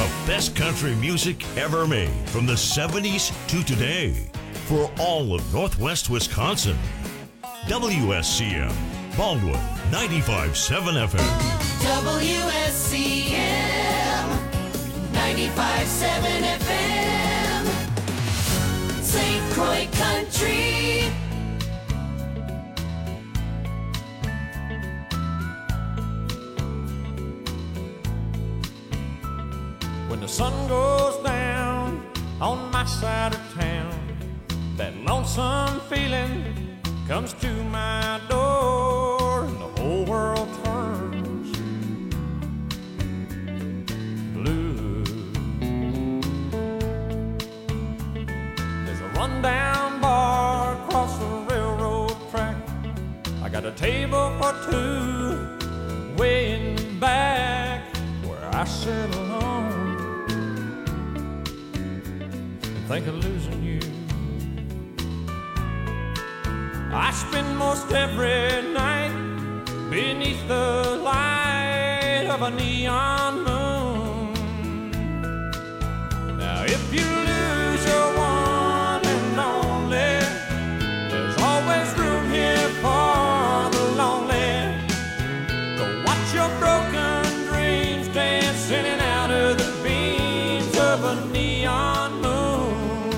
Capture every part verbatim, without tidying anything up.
The best country music ever made from the seventies to today for all of Northwest Wisconsin. W S C M, Baldwin, ninety-five point seven F M. W S C M, ninety-five point seven F M. Saint Croix Country. When the sun goes down on my side of town, that lonesome feeling comes to my door, and the whole world turns blue. There's a rundown bar across the railroad track. I got a table for two way in the back where I sit alone and think of losing you. I spend most every night beneath the light of a neon moon. Now if you lose your one and only, there's always room here for the lonely. Go watch your broken dreams dance in and out of the beams of a neon moon.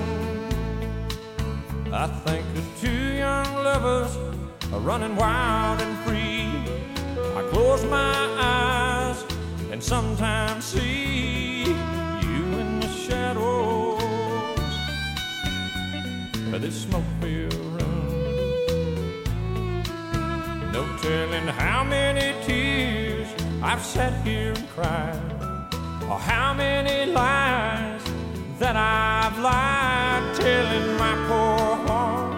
I think of two young lovers are running wild and free. I close my eyes and sometimes see you in the shadows of this smoke-filled room. No telling how many tears I've sat here and cried, or how many lies that I've lied, telling my poor heart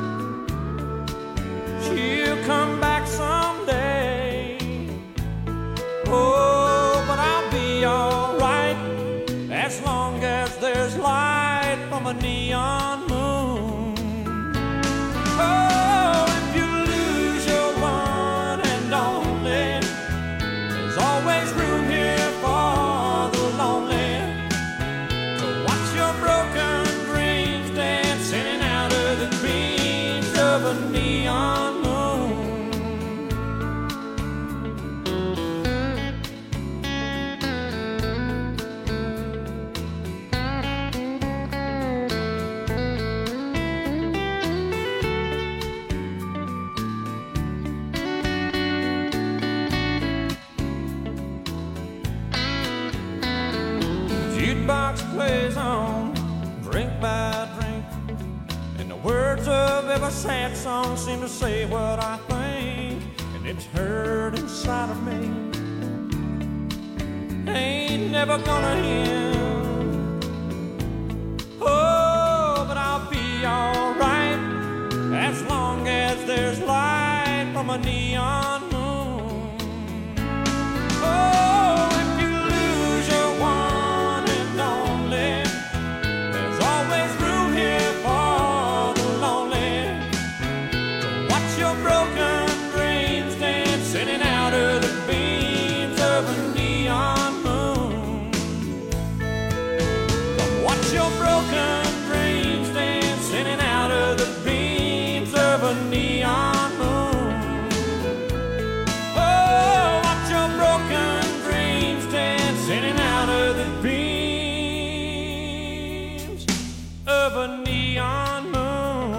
she'll come back someday. Oh, but I'll be alright as long as there's light from a neon moon. Oh, if you lose your one and only, there's always room here for the lonely. To watch your broken dreams dance in and out of the beams of a neon moon. Jukebox plays on, drink by drink, and the words of every sad song seem to say what I think, and it's heard inside of me. Ain't never gonna end. Oh, but I'll be alright as long as there's light from a neon moon. Oh, if you lose your one and only, there's always room here for the lonely. To watch your broken dreams dance in and out of the beams of a neon moon. Come watch your broken dreams dance in and out of the beams of a neon moon. Oh, watch your broken dreams dance in and out of the beams of a neon moon.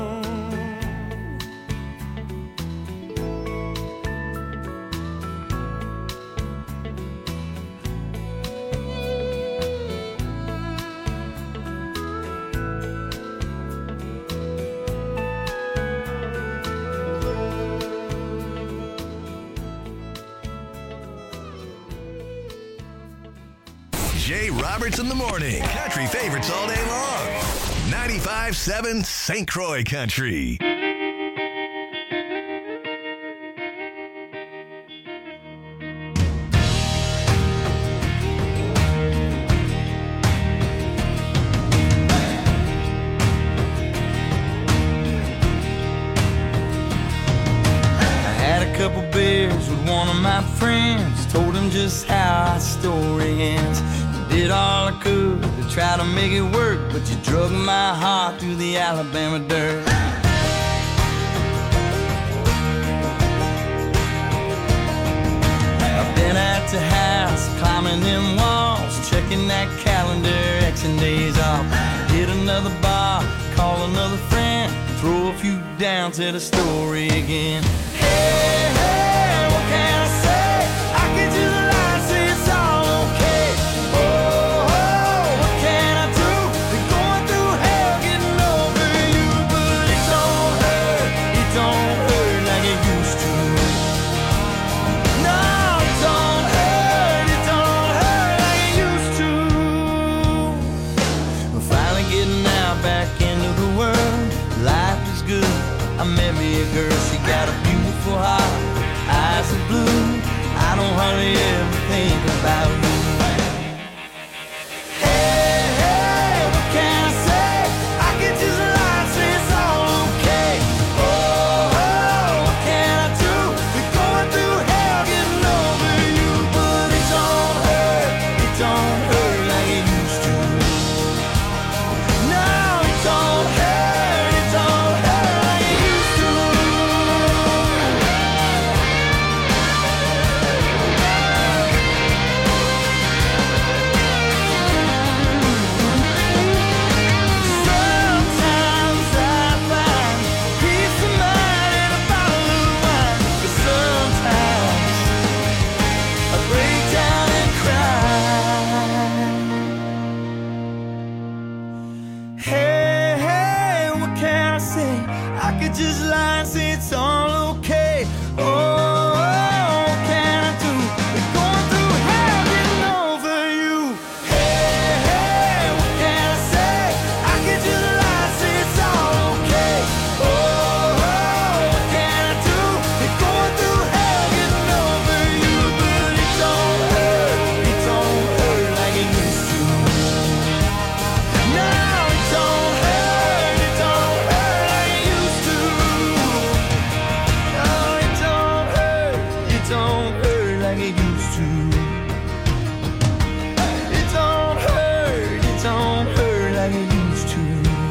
Jay Roberts in the morning. Country favorites all day long. ninety-five point seven Saint Croix Country. Couple beers with one of my friends, told him just how our story ends. Did all I could to try to make it work, but you drug my heart through the Alabama dirt. I've been at the house, climbing them walls, checking that calendar, Xing days off. Hit another bar, call another friend, throw a few down to the story again. Hey, hey, what can I say? I can just lie and say it's all okay. Oh, oh, what can I do? Been going through hell getting over you, but it don't hurt, it don't hurt like it used to. No, it don't hurt, it don't hurt like it used to. We're finally getting out back into the world. Life is good. I met me a girl, she got a beautiful heart, eyes are blue. I don't hardly ever think about you. Hey, hey, what can I say? I can just lie and say it's all okay. Oh, oh, what can I do? We're going through hell getting over you, but it don't hurt, it don't hurt like it used to. No, it don't hurt, it don't hurt like it used to. Sometimes I find peace of mind in a bottle of wine, but sometimes I break down and cry. Hey, hey, what can I say? I could just lie and say it's all okay. Oh, what can I do? We're going through hell getting over you. Hey, hey, what can I say? I could just lie and say it's all okay. Oh, what can I do? We're going through hell getting over you, but it don't hurt, it don't hurt like it used to. No, it don't hurt, it don't hurt like it used to. No, it don't hurt, it don't hurt like it used to. It don't hurt, it don't hurt like it used to.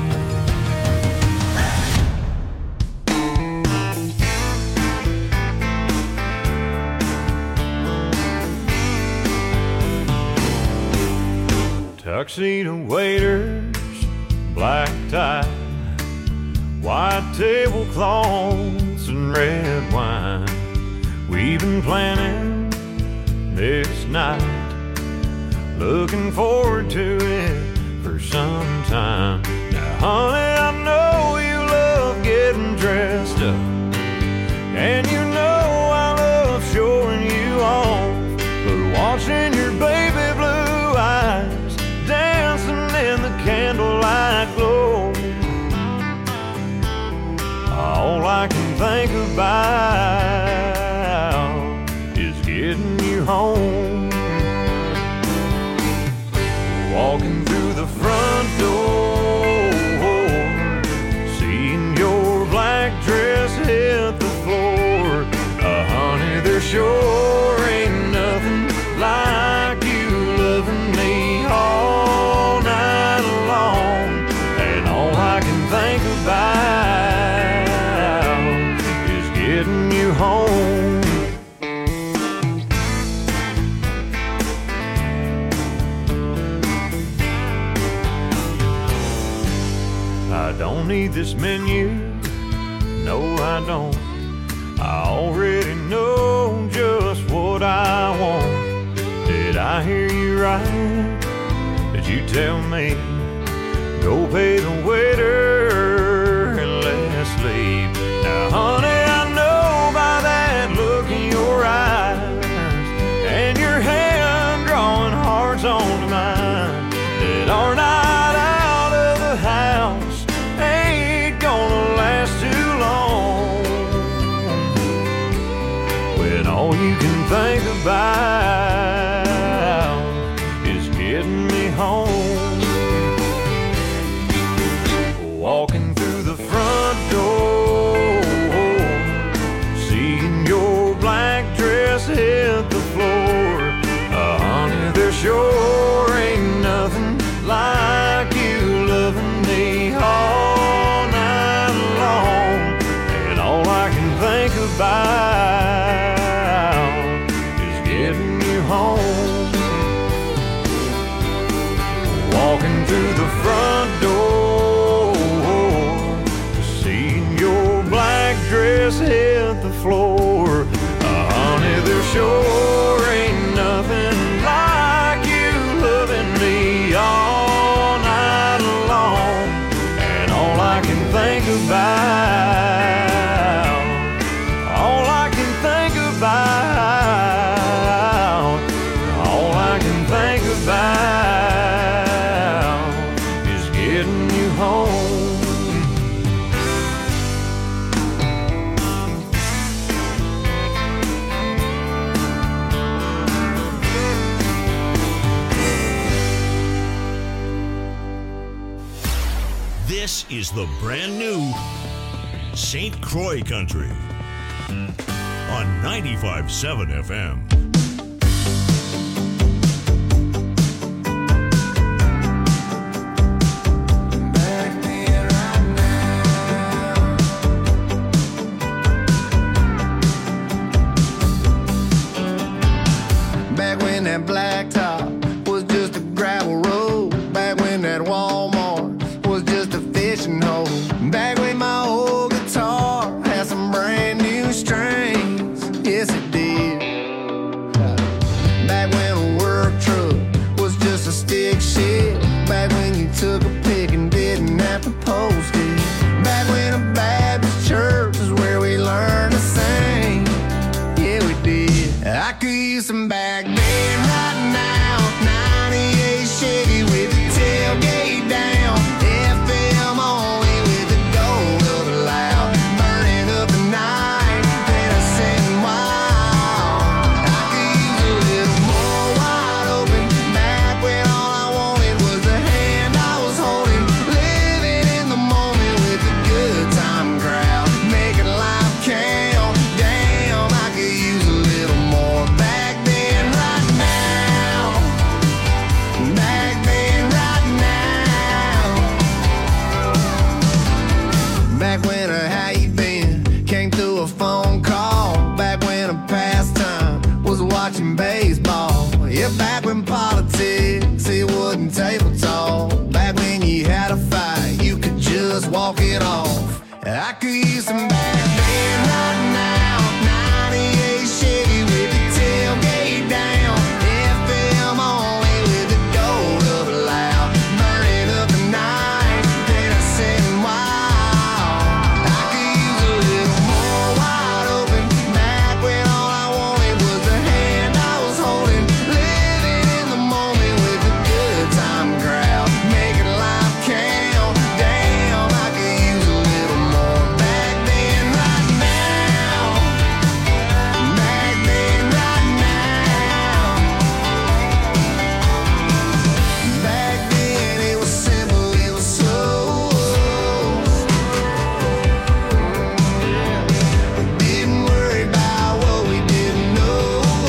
Tuxedo waiters, black tie, white tablecloths and red wine. We've been planning this night, looking forward to it for some time. Now, honey, I know you love getting dressed up, and you know I love showing you off, but watching your baby blue eyes dancing in the candlelight glow, all I can think about is getting you home. Walking through the front door, seeing your black dress hit the floor. Uh, honey, there sure ain't nothing like you loving me all night long. And all I can think about is getting you home. I don't need this menu, no I don't. I already know just what I want. Did I hear you right? Did you tell me go pay the waiter and let's leave? Now honey, I know by that look in your eyes and your hand drawing hearts onto mine that our night out of the house ain't gonna last too long, when all you can think about is getting me home. Walking through the front door, seeing your black dress hit the floor. Uh, honey, there sure ain't walking through the front door, seeing your black dress hit the floor. Uh, honey, there sure ain't nothing like you loving me all night long. And all I can think about, all I can think about, all I can think about is getting you home. This is the brand new Saint Croix Country on ninety-five point seven F M. Back when that blacktop was just a gravel road. Back when that Walmart was just a fishing hole. Back when my old guitar had some brand new strings. Yes, it did. Back when a work truck was just a stick shift. Back when you took a pic and didn't have to post it. Back when a Baptist church is where we learned to sing. Yeah, we did. I could use some back then right now. ninety-eight Chevy with the tailgate down. F M only with the gold of the loud. Burning up the night, then I sitting wild. I could use a little more wide open. Back when all I wanted was the hand I was holding. Living in the moment with the good time crowd. Making life count. Damn, I could use a little more back then right now. Back then right now. Back when a how you been came through a phone call. Back when a pastime was watching baseball. Yeah, back when politics, it wasn't table talk. Back when you had a fight, you could just walk it off. I could use some back then right now. ninety-eight Chevy with the tailgate down. F M only with the gold of the loud. Burning up the night, then I sitting wild. I could use a little more wide open. Back when all I wanted was the hand I was holding. Living in the moment with the good time crowd. Making life count. Damn, I could use a little more back then right now. Back then right now. Back then it was simple, it was slow. Didn't worry about what we didn't know.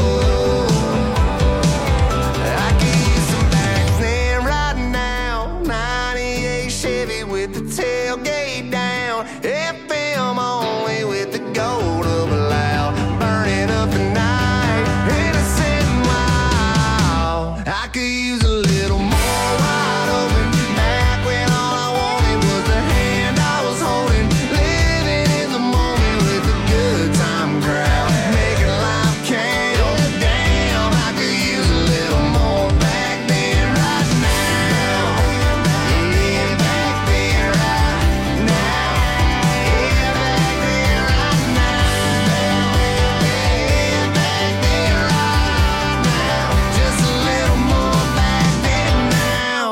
I could use some back then right now. ninety-eight Chevy with the tailgate down. F M only with the gold of a loud. Burning up the night, and I sitting wild. I could use a little more wide open. Back when all I wanted was the hand I was holding. Living in the moment with the good time crowd. Making life count. Damn, I could use a little more back then right now. Yeah, back then right now. Yeah, back then right now. Yeah, back then right now. Just a little more back then now.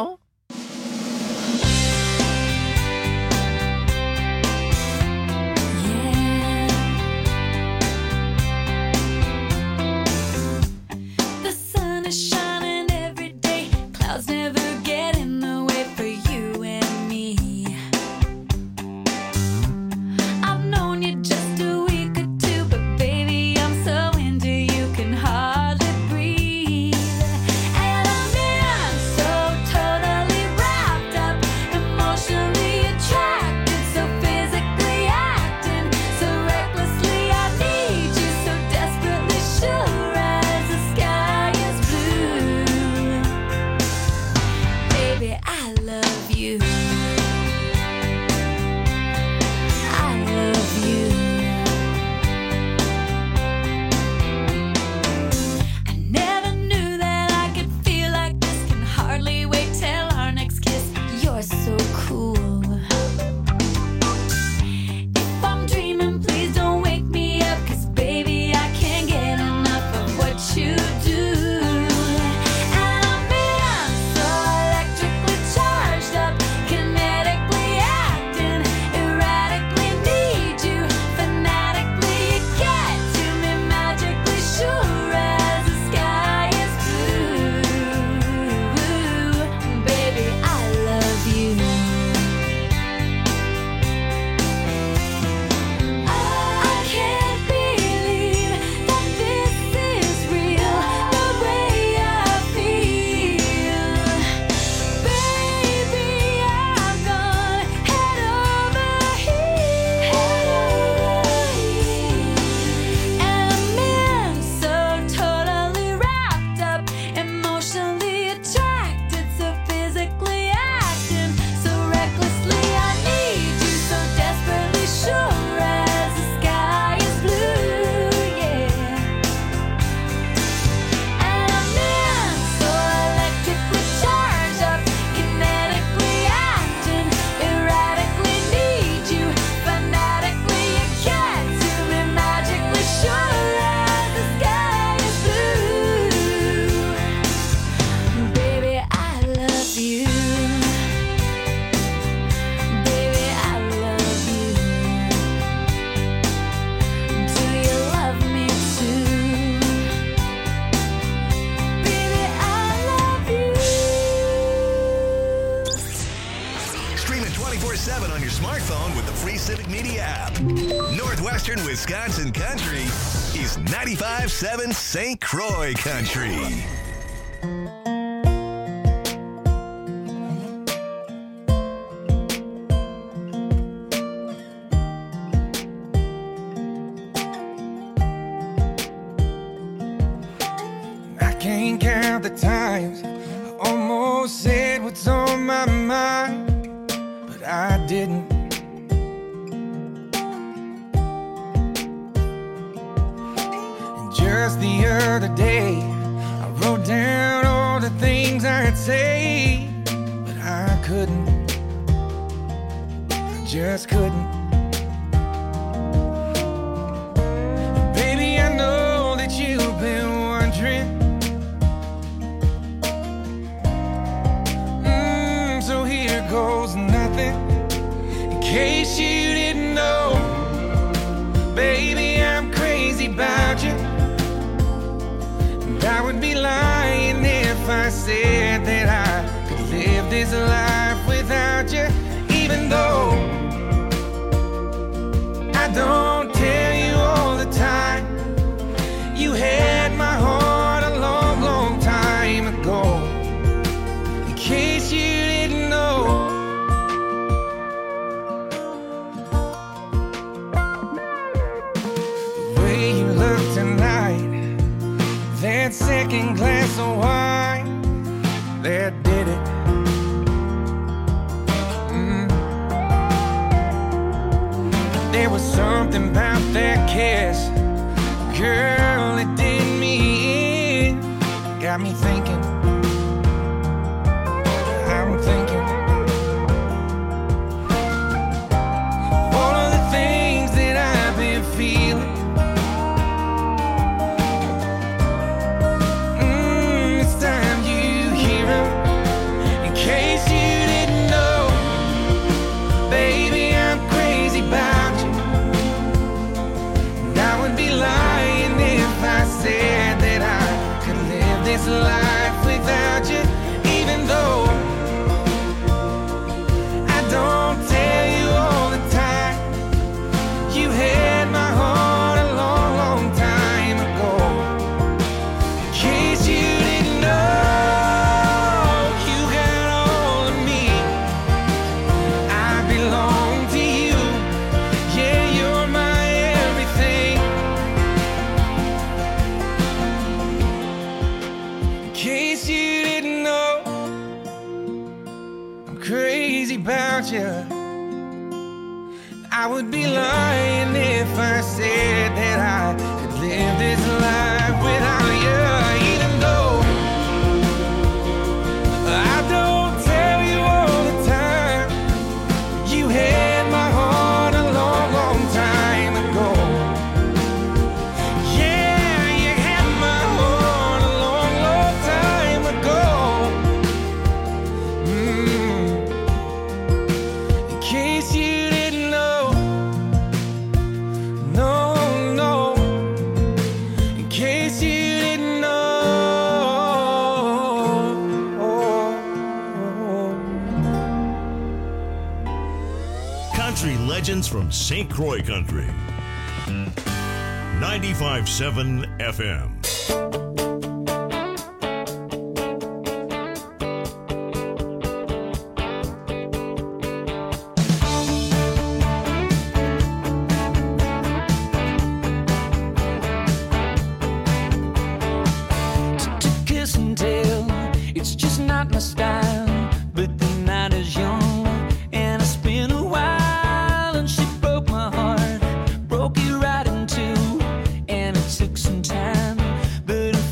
The sun is shining every day. Clouds never get in the way for you and me. I've known you just a week or two, but baby, I'm so into you, can hardly breathe. And I'm in so totally wrapped up, emotionally attracted, so physically acting, so recklessly I need you, so desperately sure as the sky is blue. twenty-four seven on your smartphone with the free Civic Media app. Northwestern Wisconsin Country is ninety-five point seven Saint Croix Country. I can't count the times I almost said what's on my mind, but I didn't. And just the other day, I wrote down all the things I'd say, but I couldn't. I just couldn't. Baby, I know that you've been wondering. Mm, so here goes nothing. In case you didn't know, baby, I'm crazy about you. And I would be lying if I said that I could live this life without you. Even though I don't tell you all the time, you had my heart a long, long time ago. In case you didn't know. The way you look tonight, that second glass of wine, that did it. Mm. There was something about that kiss, girl, it did me in. Got me thinking, I'm thinking all of the things that I've been feeling. Mm, it's time you hear 'em. In case you didn't know, baby, I'm crazy about you. And I would be lying if I said that I could live this life without you. Even though I don't tell you all the time, you had my heart a long, long time ago. In case you didn't know, you got all of me. I belong to you. Yeah, you're my everything. In case you didn't know, I'm crazy about you. I would be lying if I said that I could live this life without you. Even though I don't tell you all the time, you had my heart a long, long time ago. Yeah, you had my heart a long, long time ago. Mm. In case you didn't know, no, no. In case you didn't know. Country legends from Saint Croix Country. ninety-five point seven F M. To kiss and tell, it's just not my style. But the night is young, and it's been a while. And she broke my heart, broke it right in two. And it took some time, but I'm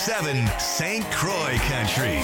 seven Saint Croix Country.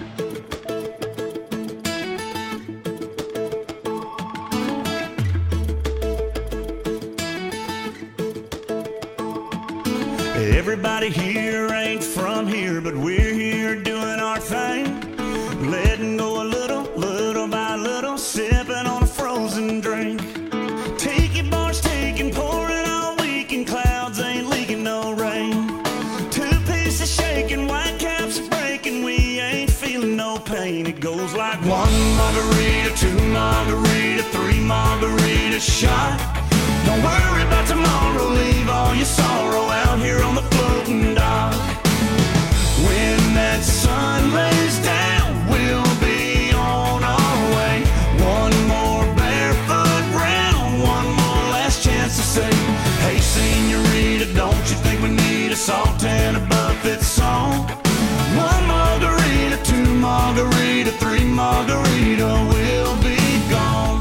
Everybody here ain't from here, but we're here doing our thing. Letting go a little, little by little, sipping on a frozen drink. Tiki bars taking, pouring all weekend, clouds ain't leaking no rain. Two pieces shaking, white caps are breaking, we ain't feeling no pain. It goes like one margarita, two margarita, three margarita shot. Don't worry about tomorrow, leave all your sorrow out here on the floating dock. When that sun lays down, we'll be on our way. One more barefoot round, one more last chance to say, hey senorita, don't you think we need a salt and a buffet song? One margarita, two margarita, three margarita, we'll be gone.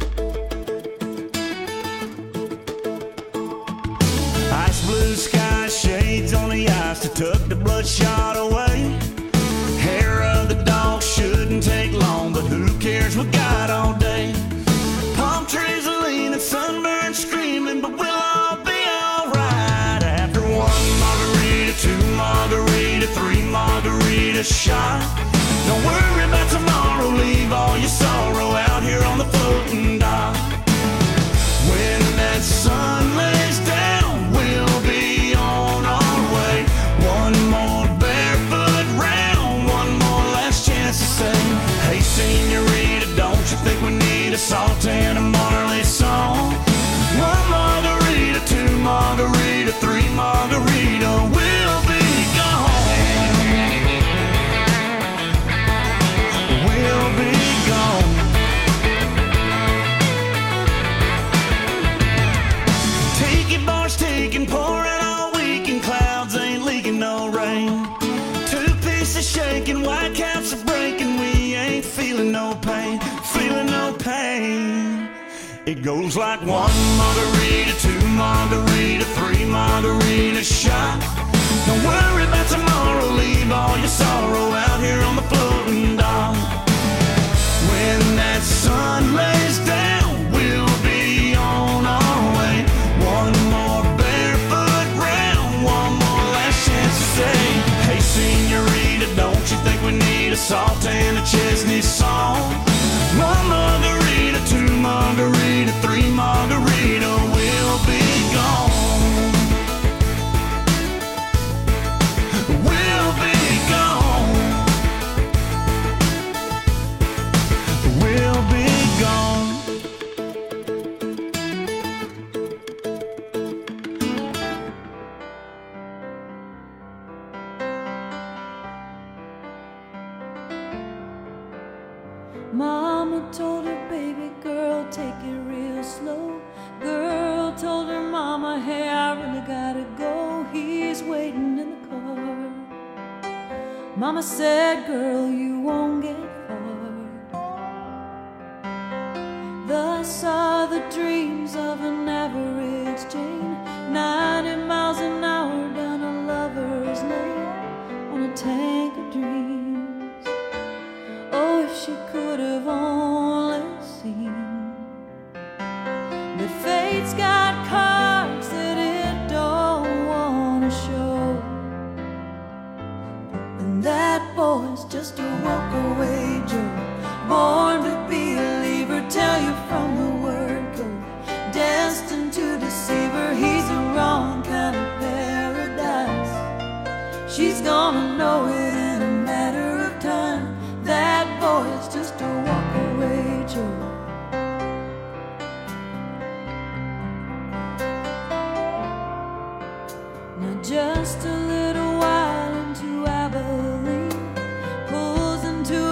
Ice blue sky, shades on the ice to tuck the bloodshot away. Hair of the dog shouldn't take long, but who cares, we got all day. Palm trees are leaning, sunburned screaming, but we'll all be alright. After one margarita, two margarita, three margarita shot. Don't worry about tomorrow, leave all your sorrow out here on the floating dock. When that sun lays down, we'll be on our way. One more barefoot round, one more last chance to say, hey senorita, don't you think we need a salt and a Marley song? One margarita, two margarita, three margarita, we'll be gone. We'll be gone. Tiki bars taking, pouring all weekend, clouds ain't leaking no rain. Two pieces shaking, white caps are breaking, we ain't feeling no pain, feeling no pain. It goes like one margarita, two margarita, three margarita shot. Don't worry about tomorrow, leave all your sorrow out here on the floating dock. When that sun lays down, we'll be on our way. One more barefoot round, one more last chance to say, hey senorita, don't you think we need a salt and a Chesney song? One margarita, two margarita, three margarita, we'll be gone. We'll be gone. We'll be gone. Mama told her baby girl, take it real slow. Girl told her mama, hey, I really gotta go. He's waiting in the car. Mama said, girl, you won't get far. Thus are the dreams of an average Jane, ninety miles an hour down a lover's lane on a tank of dreams. Oh, if she could have only seen that fate's got cards that it don't wanna show, and that boy's just a walk-away Joe, born to be a believer, tell you from the word go, destined to deceive her. He's the wrong kind of paradise. She's gonna know it in a matter of time. That boy is just a walk-away Joe. Now just a little while into Abilene, pulls into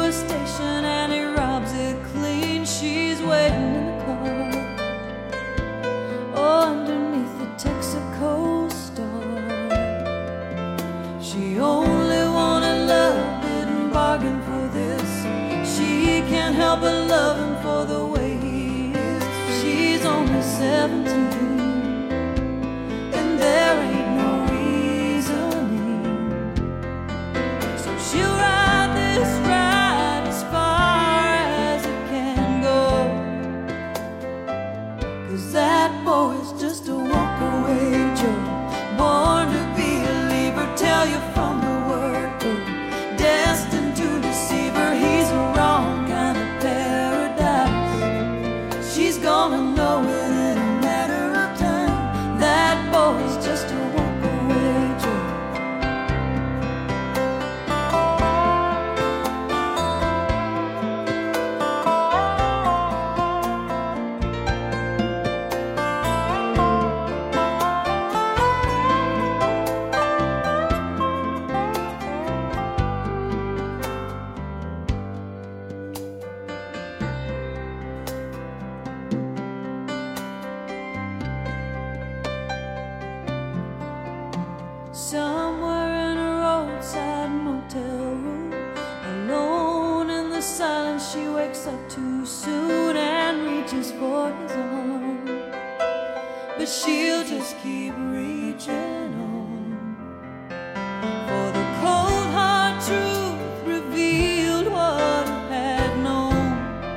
silence, she wakes up too soon and reaches for his arm. But she'll just keep reaching on. For the cold hard truth revealed what I had known.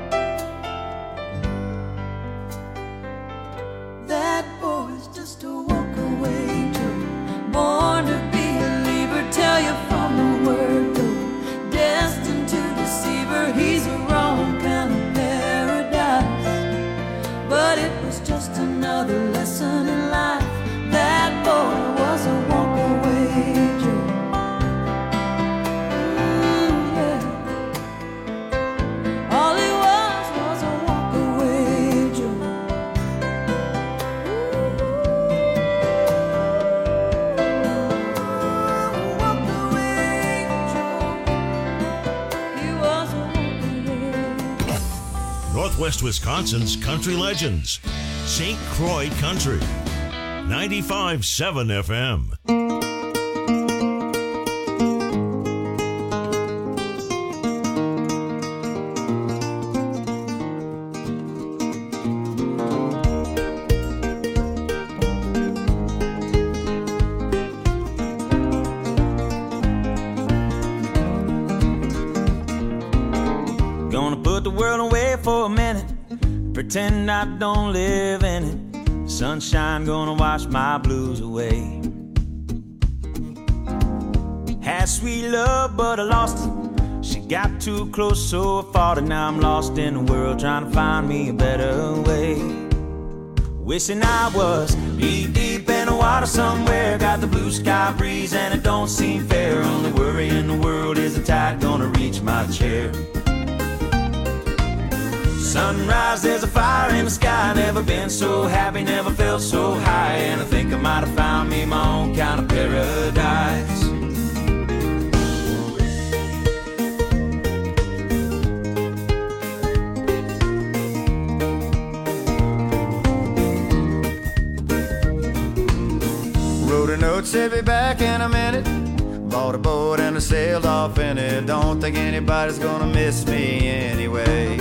That boy's just a walk-away Joe, born to be a leaver, tell you from the word go, destined to deceive her. He's a wrong kind of paradise, but it was just another lesson in life. That boy was a walk-away Joe. Mm, yeah. All he was was a walk-away Joe. Northwest Wisconsin's country legends. Saint Croix Country. ninety-five point seven F M. Gonna put the world away for a minute, pretend I don't live in it. Sunshine gonna wash my blues away. Had sweet love, but I lost it. She got too close, so I fought it. Now I'm lost in the world, trying to find me a better way. Wishing I was knee deep in the water somewhere. Got the blue sky breeze and it don't seem fair. Only worry in the world is the tide gonna reach my chair. Sunrise, there's a fire in the sky. Never been so happy, never felt so high. And I think I might have found me my own kind of paradise. Wrote a note, said be back in a minute. Bought a boat and I sailed off in it. Don't think anybody's gonna miss me anyway.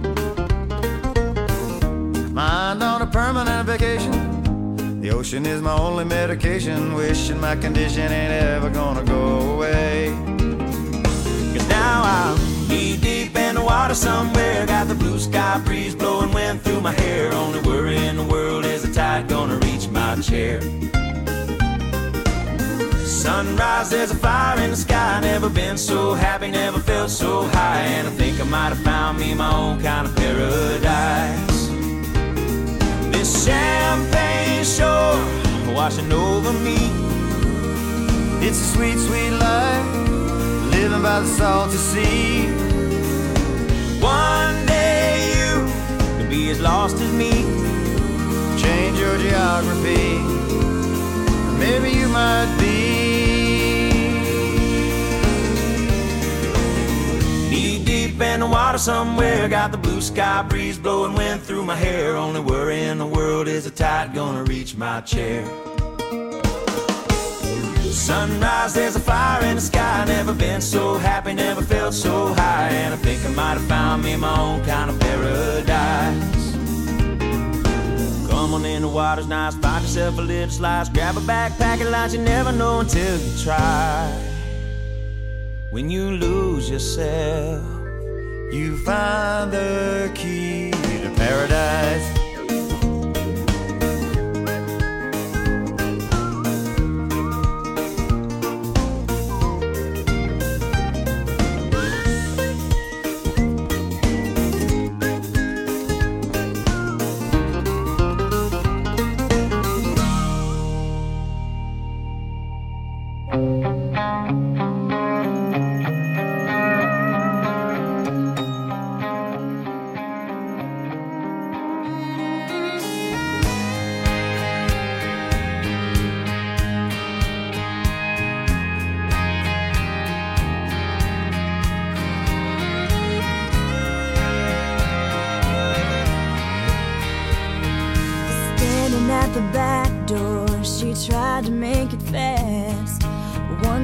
Mind on a permanent vacation. The ocean is my only medication. Wishing my condition ain't ever gonna go away. Cause now I'm knee deep in the water somewhere. Got the blue sky breeze blowing wind through my hair. Only worry in the world is the tide gonna reach my chair. Sunrise, there's a fire in the sky. Never been so happy, never felt so high. And I think I might have found me my own kind of paradise. This champagne shore washing over me. It's a sweet, sweet life, living by the salty sea. One day you could be as lost as me. Change your geography, maybe you might be. Knee deep in the water somewhere. Got the blue sky breeze blowing wind through my hair. Only worry in the world is the tide gonna reach my chair. Sunrise, there's a fire in the sky. Never been so happy, never felt so high. And I think I might have found me my own kind of paradise. Come on in, the water's nice. Find yourself a little slice. Grab a backpack and lunch. You never know until you try. When you lose yourself, you find the key to paradise.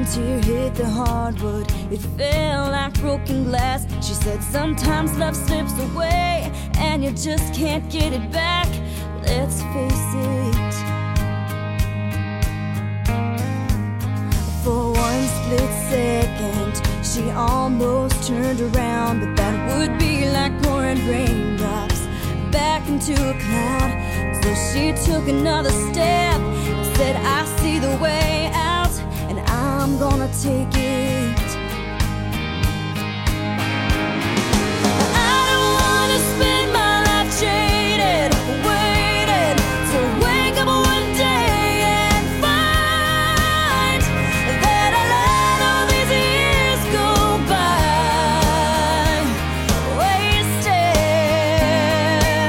tear hit the hardwood. It fell like broken glass. She said sometimes love slips away and you just can't get it back. Let's face it. For one split second, she almost turned around, but that would be like pouring raindrops back into a cloud. So she took another step and said, I see the way out, and I'm gonna take it. I don't wanna spend my life jaded, waiting to wake up one day and find that I let all these years go by wasted.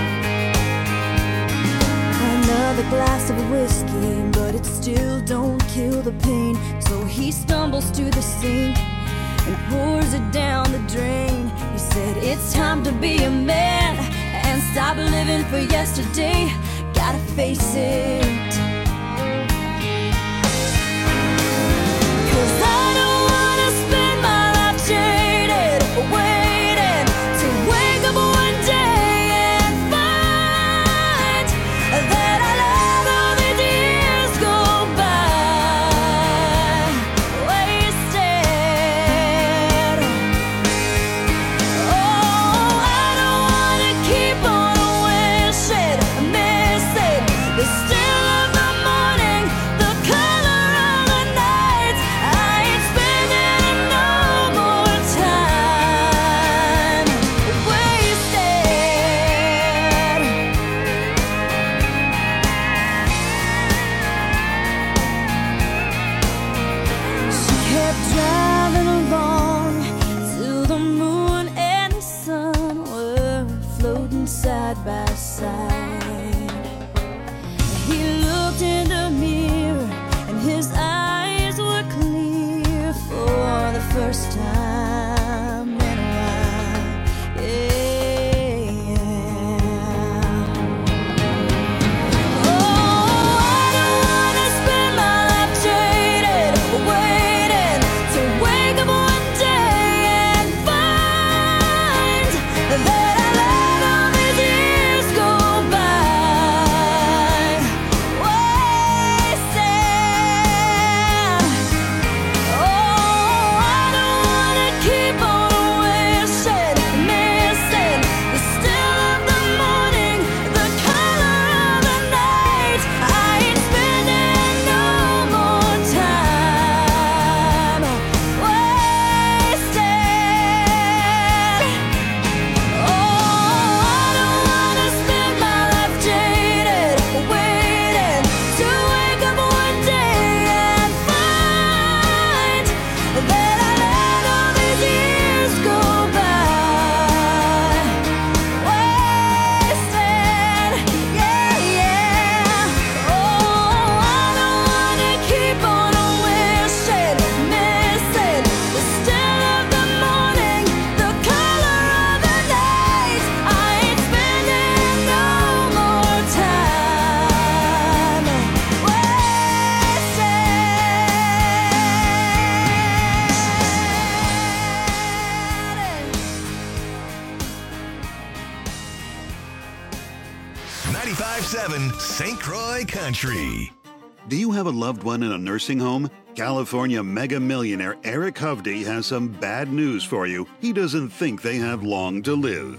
Another glass of whiskey, but it still don't kill the pain. So he stumbles to the sink and pours it down the drain. He said, it's time to be a man and stop living for yesterday. Gotta face it. 'Cause I don't wanna spend my life jaded, waiting to wake up one day and find that I let all these years go by wasted. Oh, I don't wanna keep on wishing, missing the still of the morning, the color of the night. I ain't spending no more time wasted. She kept driving along till the moon and the sun were floating side by side. He looked in the mirror and his eyes were clear for the first time in a while. Yeah. Oh, I don't wanna spend my life jaded, waiting to wake up one day and find that I let all these years go by wasted. Oh, I don't wanna keep on wishing, missing the still of the morning, the color of the night. I ain't spending no more time wasted. Oh, I don't wanna spend my life jaded, waiting to wake up one day and find that I let all these years go by wasted. Yeah, yeah. Oh, I don't wanna keep on wishing, missing the still of the morning, the color of the night. I ain't spending no more time wasted. ninety-five point seven Saint Croix Country. Do you have a loved one in a nursing home? California mega millionaire Eric Hovde has some bad news for you. He doesn't think they have long to live.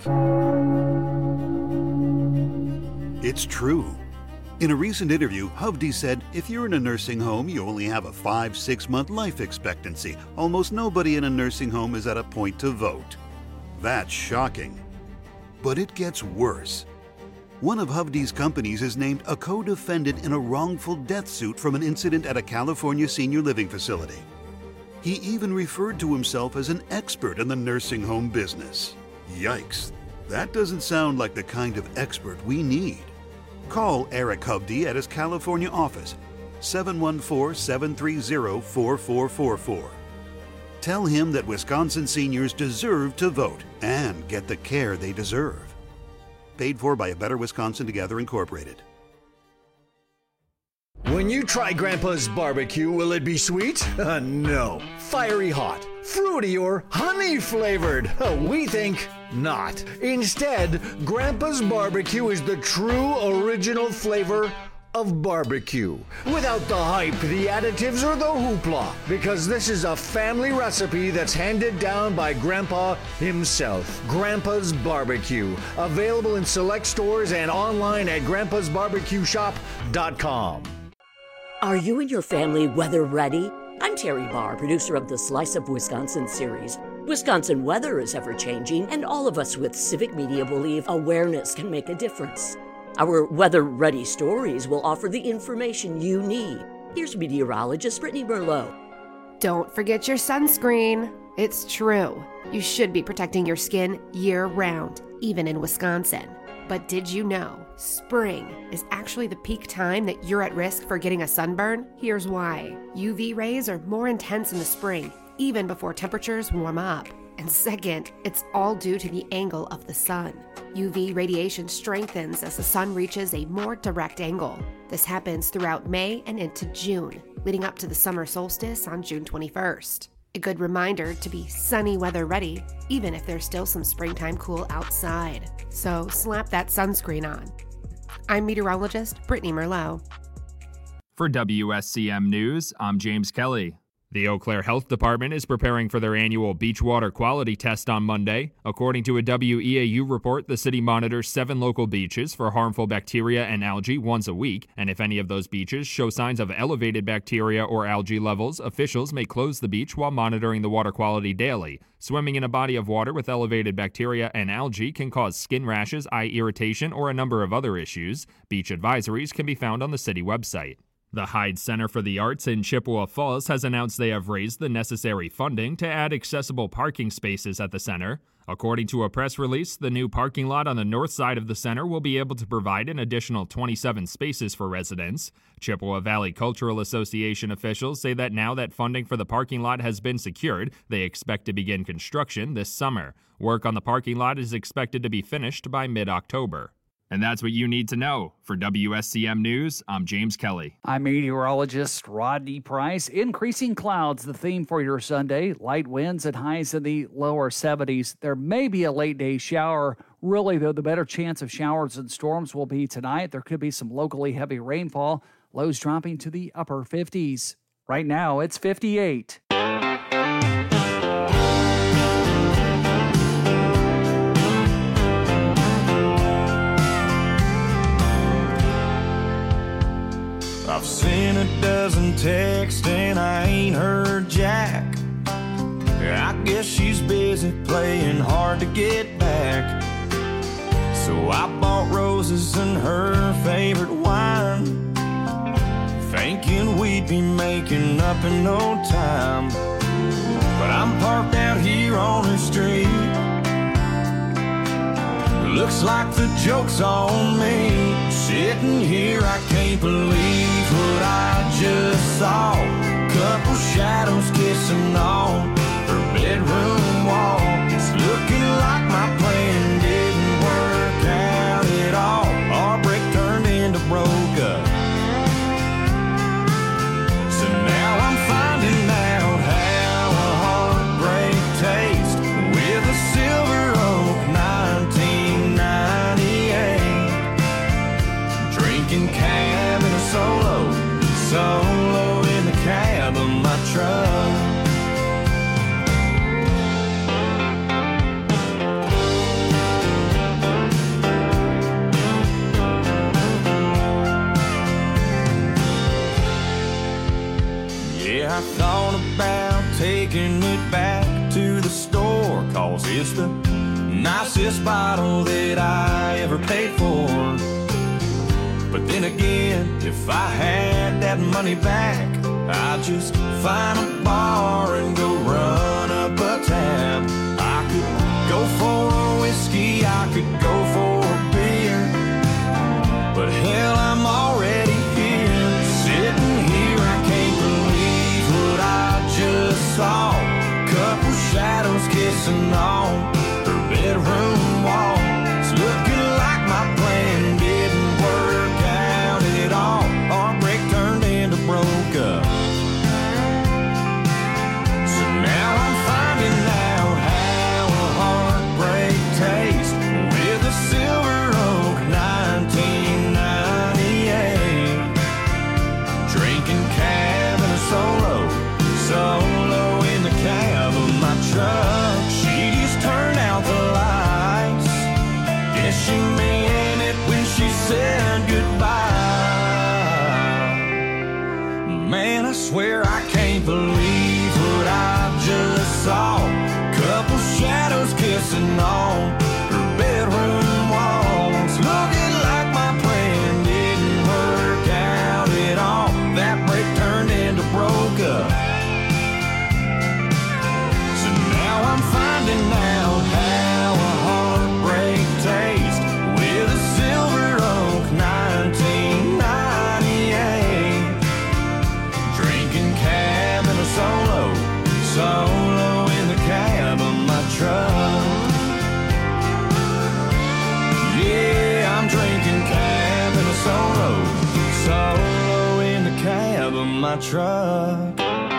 It's true. In a recent interview, Hovde said, if you're in a nursing home, you only have a five, six month life expectancy. Almost nobody in a nursing home is at a point to vote. That's shocking. But it gets worse. One of Hovde's companies is named a co-defendant in a wrongful death suit from an incident at a California senior living facility. He even referred to himself as an expert in the nursing home business. Yikes, that doesn't sound like the kind of expert we need. Call Eric Hovde at his California office, seven one four, seven three zero, four four four four. Tell him that Wisconsin seniors deserve to vote and get the care they deserve. Paid for by A Better Wisconsin Together Incorporated. When you try Grandpa's barbecue, will it be sweet? Uh, no. Fiery hot, fruity, or honey flavored? Uh, we think not. Instead, Grandpa's barbecue is the true original flavor of barbecue. Without the hype, the additives, or the hoopla. Because this is a family recipe that's handed down by Grandpa himself. Grandpa's Barbecue. Available in select stores and online at grandpas barbecue shop dot com. Are you and your family weather ready? I'm Terry Barr, producer of the Slice of Wisconsin series. Wisconsin weather is ever-changing, and all of us with Civic Media believe awareness can make a difference. Our weather-ready stories will offer the information you need. Here's meteorologist Brittany Merlot. Don't forget your sunscreen. It's true. You should be protecting your skin year-round, even in Wisconsin. But did you know spring is actually the peak time that you're at risk for getting a sunburn? Here's why. U V rays are more intense in the spring, even before temperatures warm up. And second, it's all due to the angle of the sun. U V radiation strengthens as the sun reaches a more direct angle. This happens throughout May and into June, leading up to the summer solstice on June twenty-first. A good reminder to be sunny weather ready, even if there's still some springtime cool outside. So slap that sunscreen on. I'm meteorologist Brittany Merlot. For W S C M News, I'm James Kelly. The Eau Claire Health Department is preparing for their annual beach water quality test on Monday. According to a W E A U report, the city monitors seven local beaches for harmful bacteria and algae once a week, and if any of those beaches show signs of elevated bacteria or algae levels, officials may close the beach while monitoring the water quality daily. Swimming in a body of water with elevated bacteria and algae can cause skin rashes, eye irritation, or a number of other issues. Beach advisories can be found on the city website. The Hyde Center for the Arts in Chippewa Falls has announced they have raised the necessary funding to add accessible parking spaces at the center. According to a press release, the new parking lot on the north side of the center will be able to provide an additional twenty-seven spaces for residents. Chippewa Valley Cultural Association officials say that now that funding for the parking lot has been secured, they expect to begin construction this summer. Work on the parking lot is expected to be finished by mid-October. And that's what you need to know. For W S C M News, I'm James Kelly. I'm meteorologist Rodney Price. Increasing clouds, the theme for your Sunday. Light winds and highs in the lower seventies. There may be a late day shower. Really, though, the better chance of showers and storms will be tonight. There could be some locally heavy rainfall. Lows dropping to the upper fifties. Right now, it's fifty-eight. I've seen a dozen texts and I ain't heard Jack. I guess she's busy playing hard to get back. So I bought roses and her favorite wine, thinking we'd be making up in no time. But I'm parked out here on the street. Looks like the joke's on me. Sitting here, I can't believe what I just saw. Couple shadows kissing on her bedroom wall. It's looking like my plan didn't work out at all. Our break turned into broke up. So now I'm finding out how a heartbreak tastes with a silver oak nineteen ninety-eight. Drinking cab in a solo, solo in the cab of my truck. Yeah, I thought about taking it back to the store, cause it's the nicest bottle that I ever paid for. But then again, if I had that money back, I'd just find a bar and go run up a tab. I could go for a whiskey, I could go for a beer, but hell, I'm already here. Sitting here, I can't believe what I just saw. Couple shadows kissing on her bedroom wall. It's looking like my plan didn't work out at all. Our break turned written on her bedroom walls. Looking like my plan didn't work out at all. That break turned into broke up. So now I'm finding out how a heartbreak tastes with a Silver Oak nineteen ninety-eight. Drinking cab in a solo, solo in the cab of my truck. Yeah, I'm drinking cab in a solo, solo in the cab of my truck.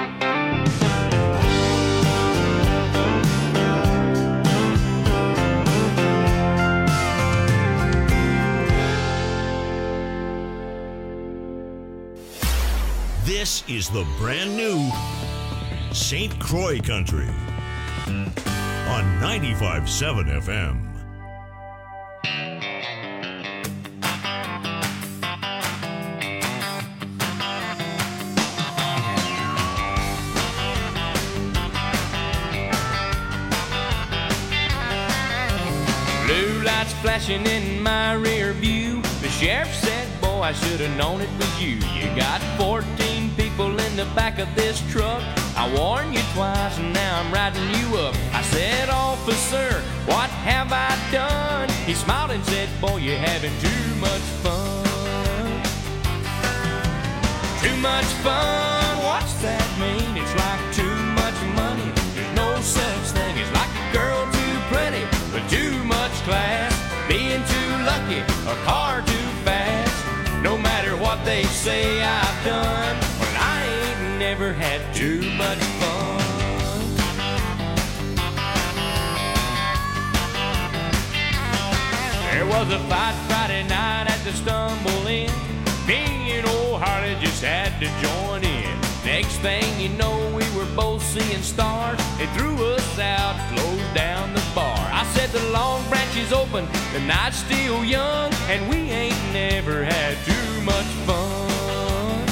This is the brand new Saint Croix Country on ninety-five point seven F M. Blue lights flashing in my rear view. The sheriff said, boy, I should have known it was you. You got fourteen people in the back of this truck. I warned you twice and now I'm riding you up. I said, officer, what have I done? He smiled and said, boy, you're having too much fun. Too much fun, what's that mean? It's like too much money. There's no such thing as like a girl too pretty, but too much class. Being too lucky, a car too fast. No matter what they say I've done, well, I ain't never had too much fun. There was a fight Friday night at the Stumble Inn. Me and old Harley just had to join in. Next thing you know, we were both seeing stars. They threw us out, closed down the bar. I said the Long Branch is open, the night's still young, and we ain't never had too much fun.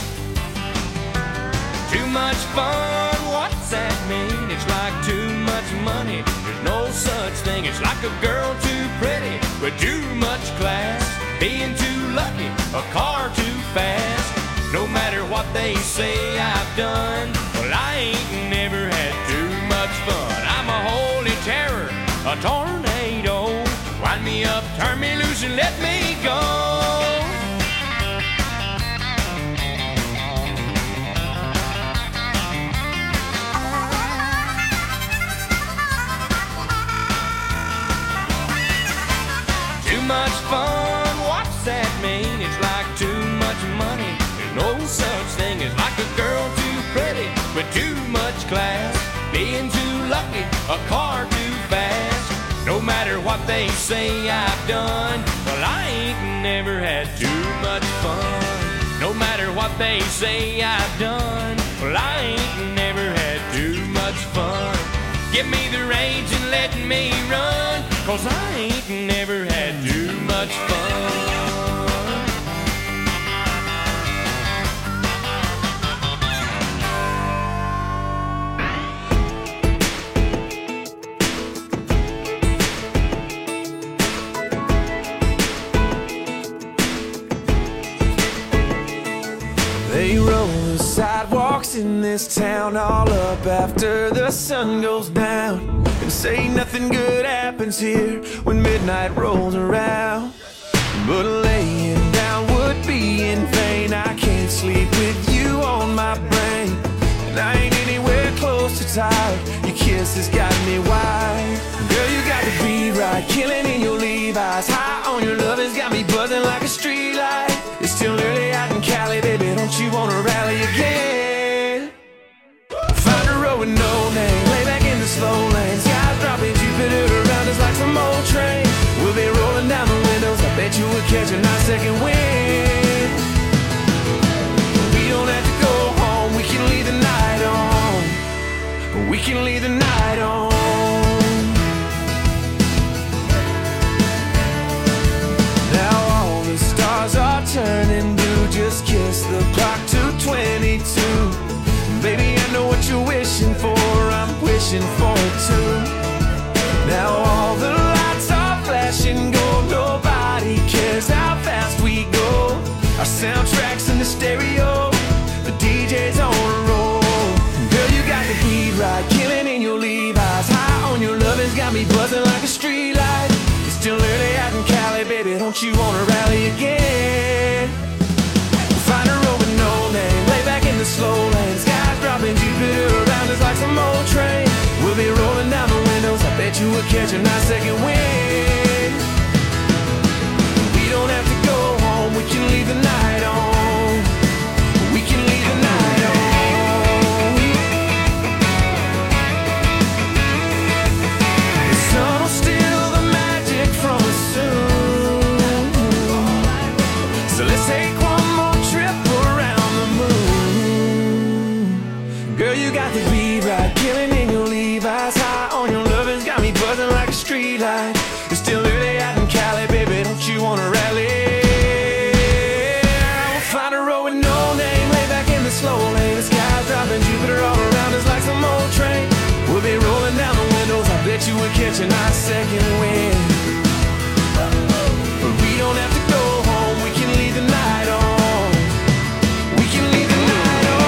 Too much fun, what's that mean? It's like too much money. There's no such thing. It's like a girl too pretty, but too much class. Being too lucky, a car too fast. No matter what they say I've done, well, I ain't never had too much fun. I'm a holy terror, a tornado. Wind me up, turn me loose, and let me go. Too much fun, what's that mean? It's like too much money. There's no such thing as like a girl too pretty, but too much class. Being too lucky, a car too fast. No matter what they say I've done, well, I ain't never had too much fun. No matter what they say I've done, well, I ain't never had too much fun. Give me the reins and let me run, 'cause I ain't never had too much fun. They roll the sidewalks in this town all up after the sun goes down, and say nothing good happens here when midnight rolls around. But laying down would be in vain. I can't sleep with you on my brain, and I ain't anywhere close to tired. Your kiss has got me wired. Girl, you got to be right, killing in your Levi's. High on your love has got me buzzing like a street light. It's still early out in Cali, baby, don't you wanna rally again? Find a road with no name, lay back in the slow lane. Skies dropping, Jupiter around us like some old train. We'll be rolling down the windows, I bet you would catch a nice second wind. We don't have to go home, we can leave the night on. We can leave the night on. got me buzzing like a street light. It's still early out in Cali, baby, don't you wanna rally again? Find a road with no name, lay back in the slow lane. Skies dropping, Jupiter around us like some old train. We'll be rolling down the windows, I bet you we'll catch a nice second wind. We don't have to go home, we can leave the night on. We can leave the night on. The sun will steal the magic from us soon. So let's take one more trip around the moon. Girl, you got the beat right, killing in your Levi's. High on your lovers, got me buzzing like a street light. It's still early out in Cali, baby, don't you wanna rally? We'll find a road with no name, lay back in the slow lane. The sky's dropping, Jupiter all around us like some old train. We'll be rolling down the windows, I bet you we'll catch a nice second wind. But we don't have to go home, we can leave the night on. We can leave the night on.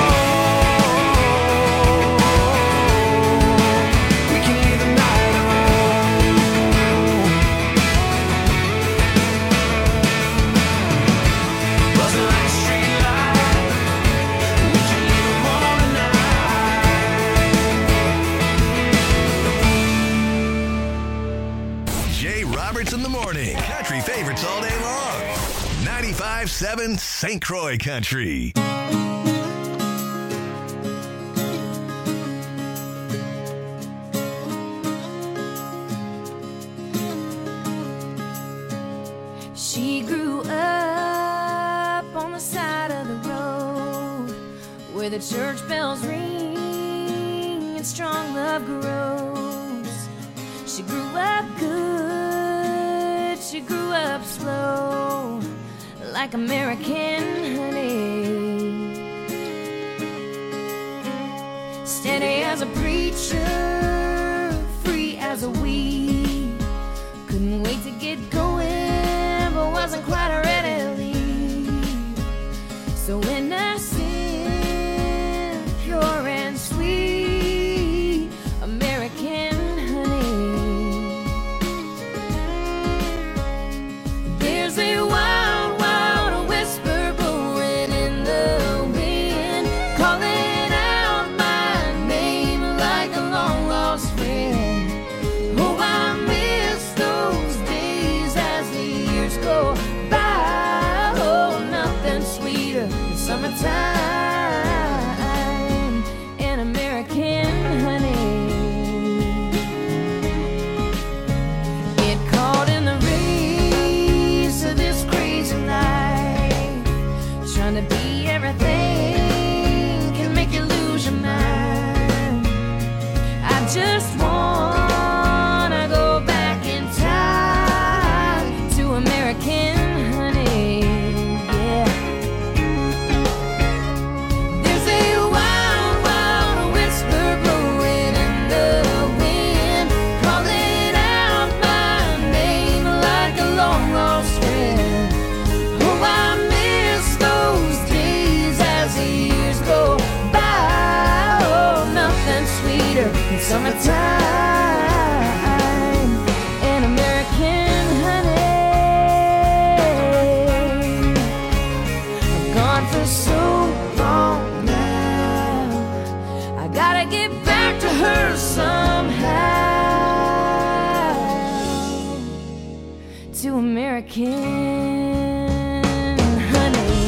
We can leave the night on. Buzzing like a street light. We can leave them all tonight. Jay Roberts in the morning. Country favorites all day long. ninety-five seven Saint Croix Country. She grew up on the side of the road where the church bells ring and strong love grows. She grew up good, she grew up slow, like American honey. Steady as a preacher, free as a weed. Couldn't wait to get going, but wasn't quite ready to leave. So innocent, pure and sweet, American honey. There's a wild, wild whisper blowing in the wind, calling out my name like a long lost friend. Oh, I miss those days as the years go by. Oh, nothing sweeter than summertime and American honey. Get caught in the race of this crazy life, trying to be everything can make you lose your mind. I just wanna go back in time to American honey, yeah. There's a wild, wild whisper blowing in the wind, calling out my name like a long lost friend. Oh, I miss those days as the years go by. Oh, nothing sweeter than summertime and American honey. I've gone for so long now, I gotta get back to her somehow, to American honey.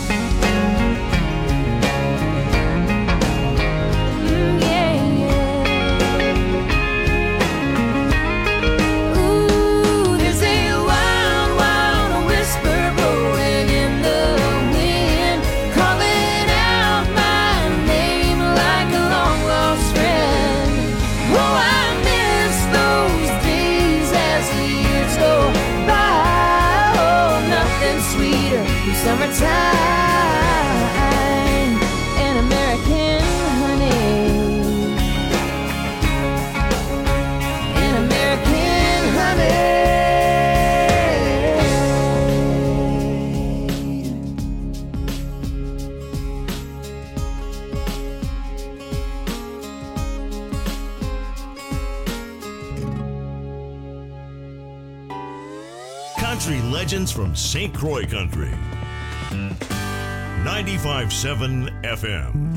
Mm, yeah, yeah. Ooh, there's a wild, wild whisper blowing in the wind, calling out my name like a long lost friend. Oh, I miss those days as the years go by. Oh, country legends from Saint Croix Country. ninety-five point seven F M.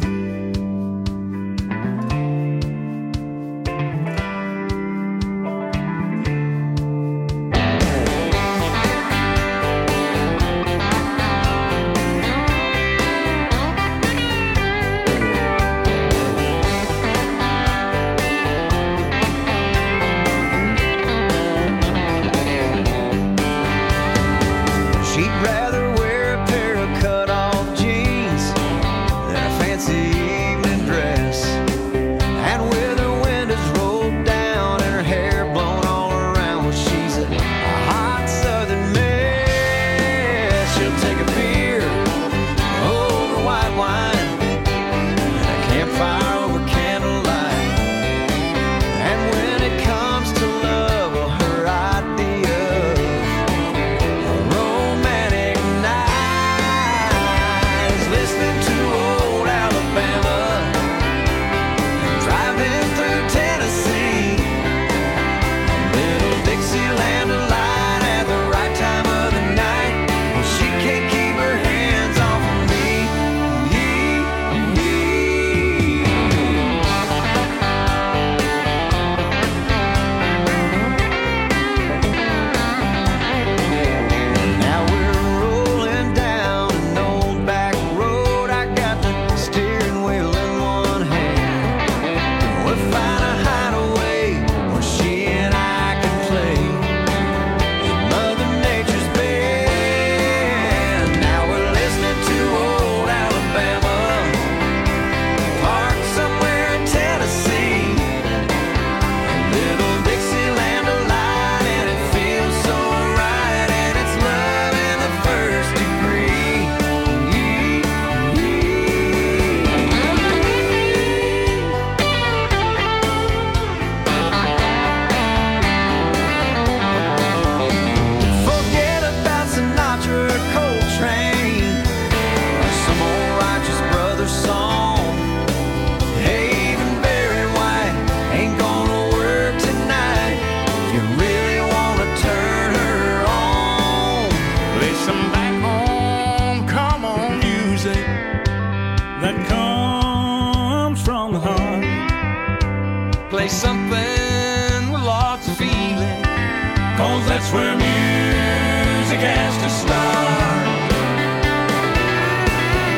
Something with lots of feeling, 'cause that's where music